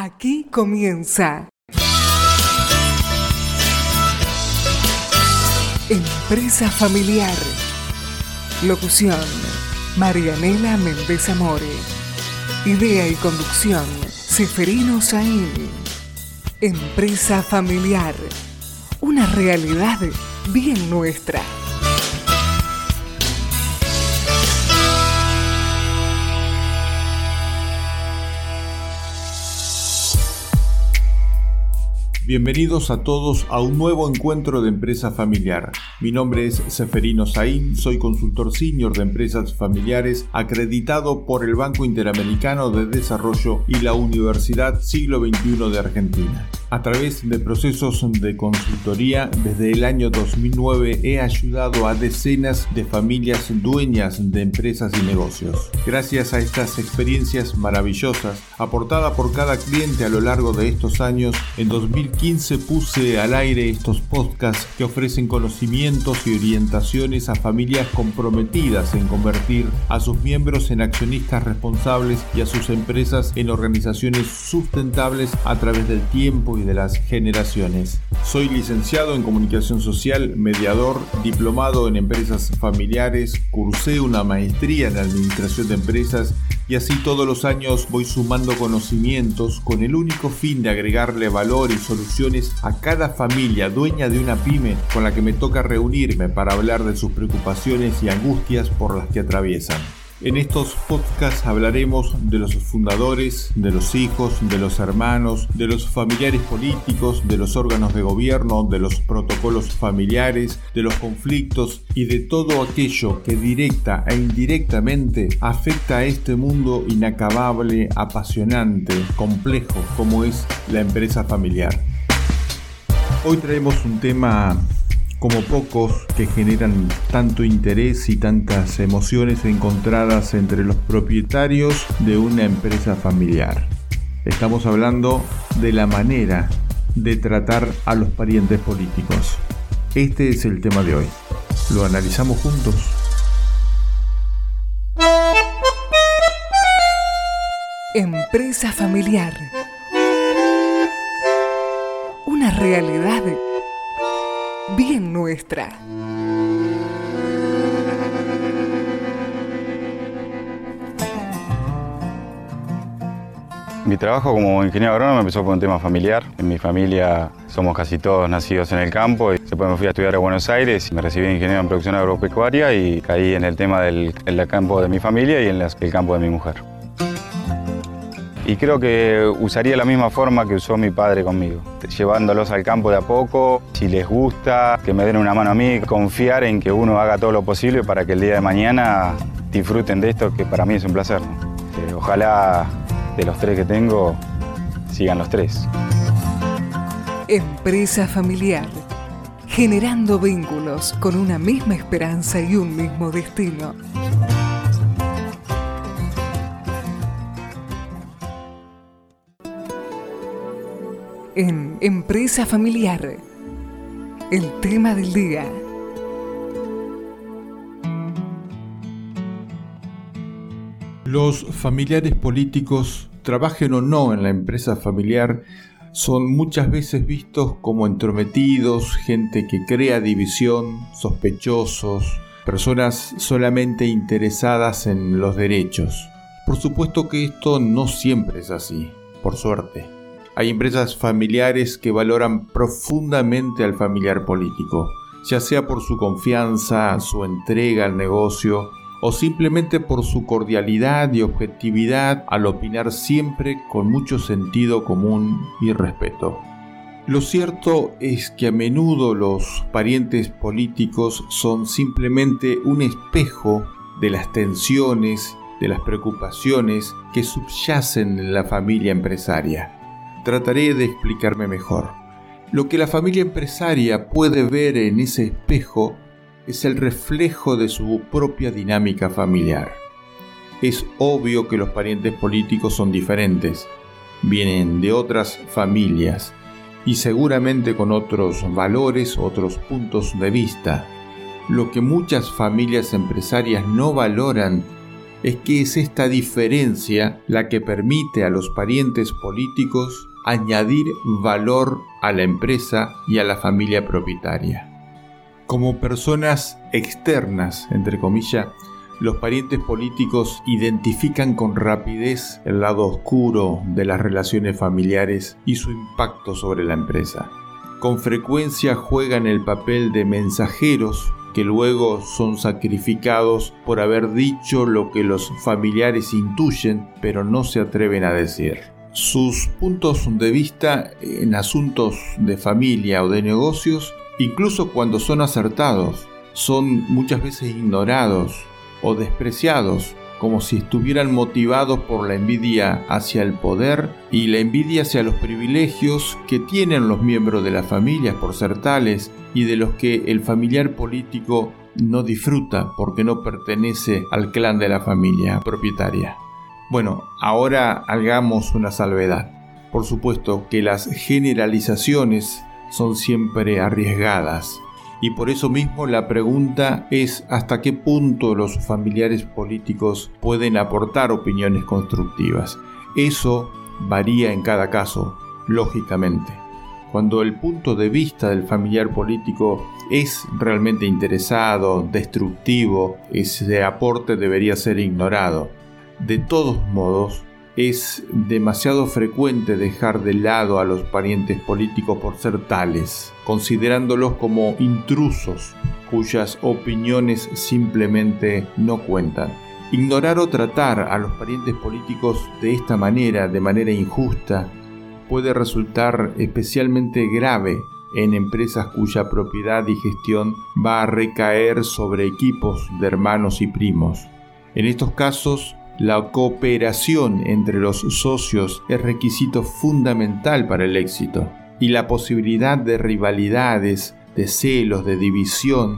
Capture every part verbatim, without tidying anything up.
Aquí comienza Empresa Familiar. Locución: Marianela Méndez Amore. Idea y conducción: Seferino Saín. Empresa Familiar, una realidad bien nuestra. Bienvenidos a todos a un nuevo encuentro de Empresa Familiar. Mi nombre es Seferino Saín, soy consultor senior de empresas familiares acreditado por el Banco Interamericano de Desarrollo y la Universidad Siglo veintiuno de Argentina. A través de procesos de consultoría, desde el año dos mil nueve he ayudado a decenas de familias dueñas de empresas y negocios. Gracias a estas experiencias maravillosas, aportada por cada cliente a lo largo de estos años, en dos mil quince puse al aire estos podcasts que ofrecen conocimientos y orientaciones a familias comprometidas en convertir a sus miembros en accionistas responsables y a sus empresas en organizaciones sustentables a través del tiempo y de las generaciones. Soy licenciado en Comunicación Social, mediador, diplomado en Empresas Familiares, cursé una maestría en Administración de Empresas y así todos los años voy sumando conocimientos con el único fin de agregarle valor y soluciones a cada familia dueña de una pyme con la que me toca reunirme para hablar de sus preocupaciones y angustias por las que atraviesan. En estos podcasts hablaremos de los fundadores, de los hijos, de los hermanos, de los familiares políticos, de los órganos de gobierno, de los protocolos familiares, de los conflictos y de todo aquello que directa e indirectamente afecta a este mundo inacabable, apasionante, complejo como es la empresa familiar. Hoy traemos un tema como pocos que generan tanto interés y tantas emociones encontradas entre los propietarios de una empresa familiar. Estamos hablando de la manera de tratar a los parientes políticos. Este es el tema de hoy. ¿Lo analizamos juntos? Empresa Familiar, una realidad bien nuestra. Mi trabajo como ingeniero agrónomo empezó por un tema familiar. En mi familia somos casi todos nacidos en el campo y después me fui a estudiar a Buenos Aires y me recibí de ingeniero en producción agropecuaria y caí en el tema del el campo de mi familia y en las, el campo de mi mujer. Y creo que usaría la misma forma que usó mi padre conmigo, llevándolos al campo de a poco, si les gusta, que me den una mano a mí, confiar en que uno haga todo lo posible para que el día de mañana disfruten de esto, que para mí es un placer, ¿no? Eh, ojalá de los tres que tengo, sigan los tres. Empresa Familiar, generando vínculos con una misma esperanza y un mismo destino. En Empresa Familiar, el tema del día. Los familiares políticos, trabajen o no en la empresa familiar, son muchas veces vistos como entrometidos, gente que crea división, sospechosos, personas solamente interesadas en los derechos. Por supuesto que esto no siempre es así, por suerte. Hay empresas familiares que valoran profundamente al familiar político, ya sea por su confianza, su entrega al negocio o simplemente por su cordialidad y objetividad al opinar siempre con mucho sentido común y respeto. Lo cierto es que a menudo los parientes políticos son simplemente un espejo de las tensiones, de las preocupaciones que subyacen en la familia empresaria. Trataré de explicarme mejor. Lo que la familia empresaria puede ver en ese espejo es el reflejo de su propia dinámica familiar. Es obvio que los parientes políticos son diferentes, vienen de otras familias y seguramente con otros valores, otros puntos de vista. Lo que muchas familias empresarias no valoran es que es esta diferencia la que permite a los parientes políticos añadir valor a la empresa y a la familia propietaria. Como personas externas, entre comillas, los parientes políticos identifican con rapidez el lado oscuro de las relaciones familiares y su impacto sobre la empresa. Con frecuencia juegan el papel de mensajeros que luego son sacrificados por haber dicho lo que los familiares intuyen pero no se atreven a decir. Sus puntos de vista en asuntos de familia o de negocios, incluso cuando son acertados, son muchas veces ignorados o despreciados, como si estuvieran motivados por la envidia hacia el poder y la envidia hacia los privilegios que tienen los miembros de las familias por ser tales y de los que el familiar político no disfruta porque no pertenece al clan de la familia propietaria. Bueno, ahora hagamos una salvedad. Por supuesto que las generalizaciones son siempre arriesgadas. Y por eso mismo la pregunta es hasta qué punto los familiares políticos pueden aportar opiniones constructivas. Eso varía en cada caso, lógicamente. Cuando el punto de vista del familiar político es realmente interesado, destructivo, ese aporte debería ser ignorado. De todos modos, es demasiado frecuente dejar de lado a los parientes políticos por ser tales, considerándolos como intrusos cuyas opiniones simplemente no cuentan. Ignorar o tratar a los parientes políticos de esta manera, de manera injusta, puede resultar especialmente grave en empresas cuya propiedad y gestión va a recaer sobre equipos de hermanos y primos. En estos casos, la cooperación entre los socios es requisito fundamental para el éxito, y la posibilidad de rivalidades, de celos, de división,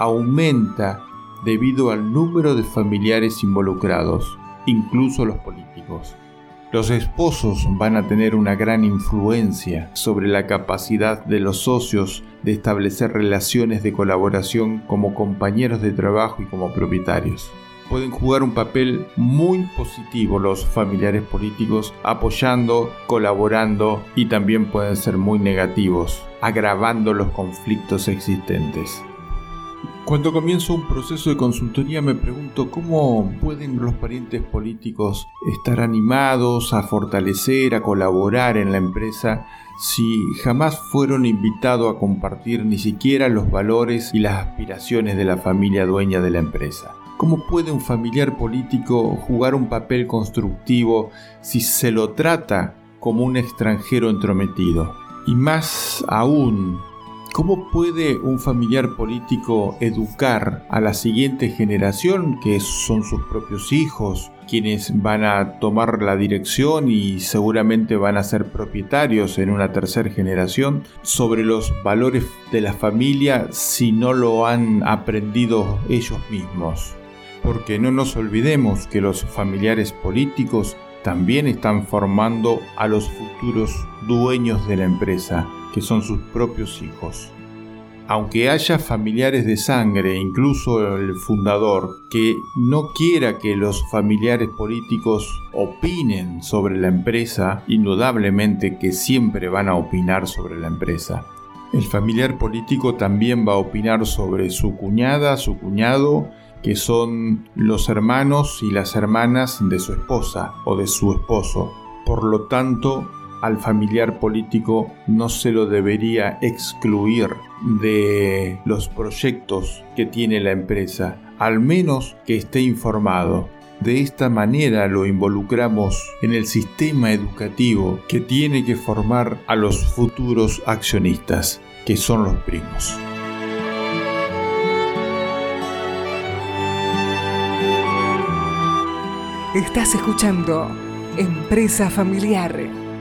aumenta debido al número de familiares involucrados, incluso los políticos. Los esposos van a tener una gran influencia sobre la capacidad de los socios de establecer relaciones de colaboración como compañeros de trabajo y como propietarios. Pueden jugar un papel muy positivo los familiares políticos, apoyando, colaborando, y también pueden ser muy negativos, agravando los conflictos existentes. Cuando comienzo un proceso de consultoría me pregunto cómo pueden los parientes políticos estar animados a fortalecer, a colaborar en la empresa si jamás fueron invitados a compartir ni siquiera los valores y las aspiraciones de la familia dueña de la empresa. ¿Cómo puede un familiar político jugar un papel constructivo si se lo trata como un extranjero entrometido? Y más aún, ¿cómo puede un familiar político educar a la siguiente generación, que son sus propios hijos, quienes van a tomar la dirección y seguramente van a ser propietarios en una tercera generación, sobre los valores de la familia si no lo han aprendido ellos mismos? Porque no nos olvidemos que los familiares políticos también están formando a los futuros dueños de la empresa, que son sus propios hijos. Aunque haya familiares de sangre, incluso el fundador, que no quiera que los familiares políticos opinen sobre la empresa, indudablemente que siempre van a opinar sobre la empresa. El familiar político también va a opinar sobre su cuñada, su cuñado, que son los hermanos y las hermanas de su esposa o de su esposo. Por lo tanto, al familiar político no se lo debería excluir de los proyectos que tiene la empresa, al menos que esté informado. De esta manera lo involucramos en el sistema educativo que tiene que formar a los futuros accionistas, que son los primos. Estás escuchando Empresa Familiar.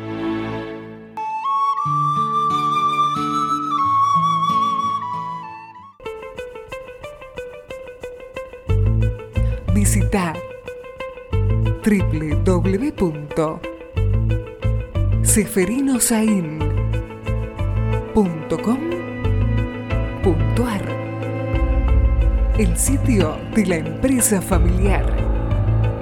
Visita doble u doble u doble u punto seferinosain punto com punto a r, el sitio de la empresa familiar.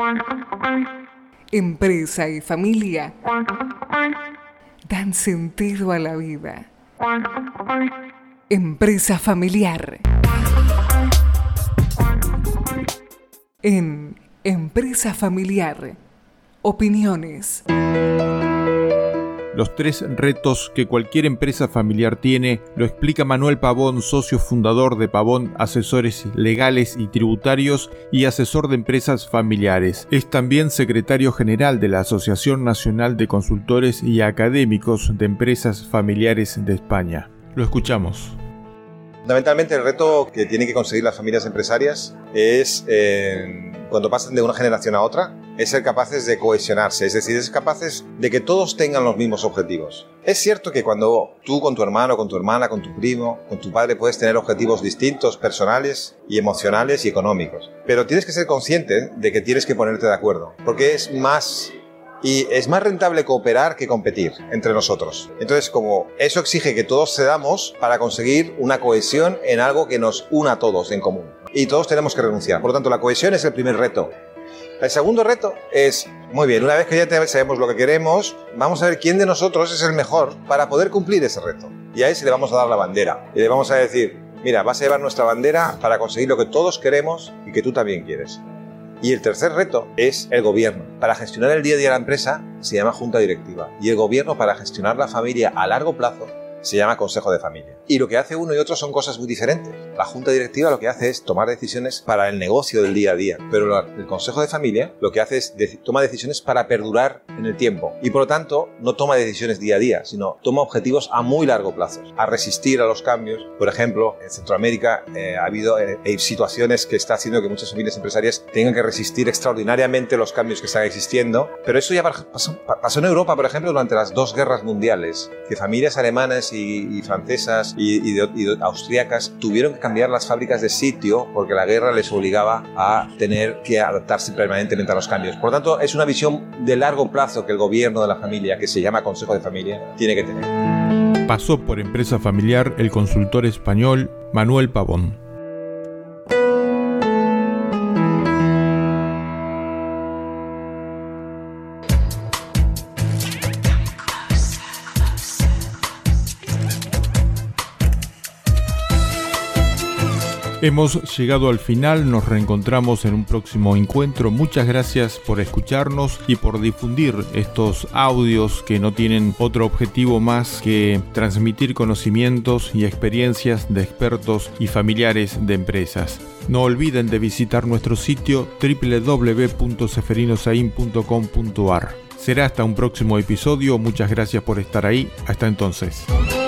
Empresa y familia dan sentido a la vida. Empresa familiar. En Empresa Familiar, opiniones. Los tres retos que cualquier empresa familiar tiene lo explica Manuel Pavón, socio fundador de Pavón Asesores Legales y Tributarios y asesor de empresas familiares. Es también secretario general de la Asociación Nacional de Consultores y Académicos de Empresas Familiares de España. Lo escuchamos. Fundamentalmente el reto que tienen que conseguir las familias empresarias es, eh, cuando pasan de una generación a otra, es ser capaces de cohesionarse, es decir, es capaces de que todos tengan los mismos objetivos. Es cierto que cuando tú con tu hermano, con tu hermana, con tu primo, con tu padre puedes tener objetivos distintos, personales y emocionales y económicos, pero tienes que ser consciente de que tienes que ponerte de acuerdo, porque es más... Y es más rentable cooperar que competir entre nosotros. Entonces, como eso exige que todos cedamos para conseguir una cohesión en algo que nos una a todos en común. Y todos tenemos que renunciar. Por lo tanto, la cohesión es el primer reto. El segundo reto es, muy bien, una vez que ya sabemos lo que queremos, vamos a ver quién de nosotros es el mejor para poder cumplir ese reto. Y a ese le vamos a dar la bandera. Y le vamos a decir, mira, vas a llevar nuestra bandera para conseguir lo que todos queremos y que tú también quieres. Y el tercer reto es el gobierno. Para gestionar el día a día de la empresa se llama junta directiva. Y el gobierno, para gestionar la familia a largo plazo, se llama consejo de familia. Y lo que hace uno y otro son cosas muy diferentes. La junta directiva lo que hace es tomar decisiones para el negocio del día a día. Pero el consejo de familia lo que hace es de- toma decisiones para perdurar en el tiempo. Y por lo tanto, no toma decisiones día a día, sino toma objetivos a muy largo plazo. A resistir a los cambios. Por ejemplo, en Centroamérica eh, ha habido eh, situaciones que está haciendo que muchas familias empresarias tengan que resistir extraordinariamente los cambios que están existiendo. Pero eso ya pasó, pasó en Europa, por ejemplo, durante las dos guerras mundiales. Que familias alemanas y, y francesas y, y, de, y de, austríacas tuvieron que cambiar las fábricas de sitio porque la guerra les obligaba a tener que adaptarse permanentemente a los cambios. Por lo tanto, es una visión de largo plazo que el gobierno de la familia, que se llama Consejo de Familia, tiene que tener. Pasó por Empresa Familiar el consultor español Manuel Pavón. Hemos llegado al final, nos reencontramos en un próximo encuentro. Muchas gracias por escucharnos y por difundir estos audios que no tienen otro objetivo más que transmitir conocimientos y experiencias de expertos y familiares de empresas. No olviden de visitar nuestro sitio doble u doble u doble u punto seferinosain punto com punto a r. Será hasta un próximo episodio, muchas gracias por estar ahí, hasta entonces.